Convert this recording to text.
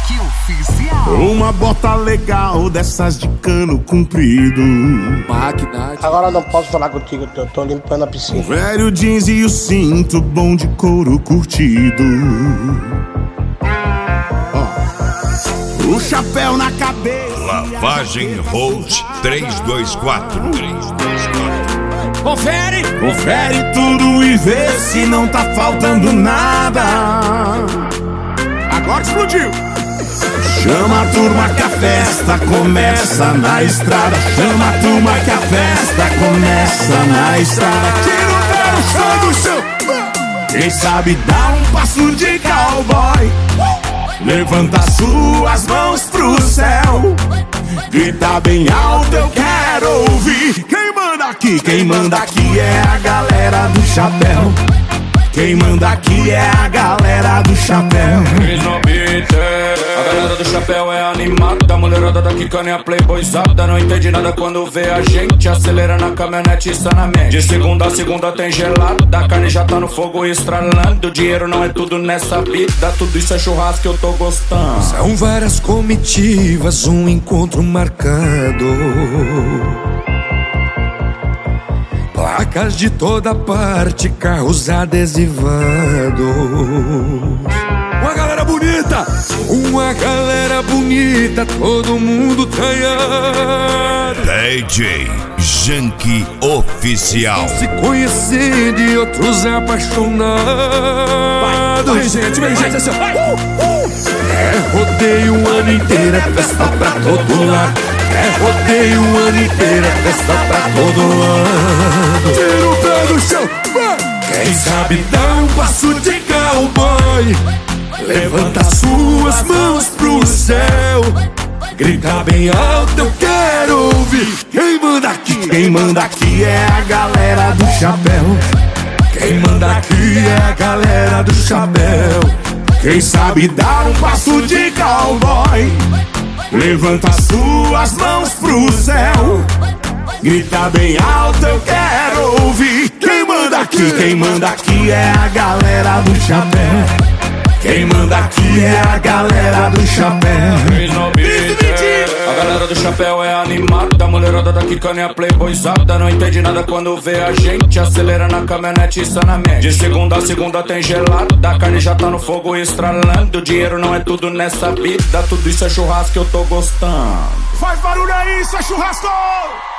Rock Oficial. Uma bota legal dessas de cano comprido. Maquinagem. Agora não posso falar contigo, eu tô limpando a piscina. O velho jeans e o cinto bom de couro curtido. O chapéu na cabeça. Lavagem Holt 324. Confere! Confere tudo e vê se não tá faltando nada. Agora explodiu! Chama a turma que a festa começa na estrada. Chama a turma que a festa começa na estrada. Tira o pé no chão do chão. Quem sabe dá um passo de cowboy. Levanta suas mãos pro céu. Grita bem alto, eu quero ouvir. Quem manda aqui é a galera do chapéu. Quem manda aqui é a galera do chapéu. A galera do chapéu é animada. A mulherada daqui caninha playboyzada. Não entende nada quando vê a gente. Acelera na caminhonete e sanamente. De segunda a segunda tem gelada. A carne já tá no fogo estralando. Dinheiro não é tudo nessa vida. Tudo isso é churrasco que eu tô gostando. São várias comitivas, um encontro marcado. Placas de toda parte, carros adesivados. Uma galera bonita, todo mundo traiado. DJ Junkie Oficial. Se conhecendo e outros apaixonados. Vem, gente, assim, É rodeio o ano inteiro, é festa pra todo lado. É rodeio o ano inteiro, é festa pra todo lado. Tira o pé do chão. Quem sabe dá um passo de cowboy. Levanta suas mãos pro céu. Grita bem alto, eu quero ouvir. Quem manda aqui é a galera do chapéu. Quem manda aqui é a galera do chapéu. Quem sabe dar um passo de cowboy. Levanta suas mãos pro céu. Grita bem alto, eu quero ouvir. Quem manda aqui é a galera do chapéu. Quem manda aqui é a galera do chapéu. A galera do chapéu é animada. A mulherada daqui caninha playboyzada. Não entende nada quando vê a gente. Acelera na caminhonete e sanamente. De segunda a segunda tem gelada. A carne já tá no fogo estralando. Dinheiro não é tudo nessa vida. Tudo isso é churrasco que eu tô gostando. Faz barulho aí, isso é churrasco!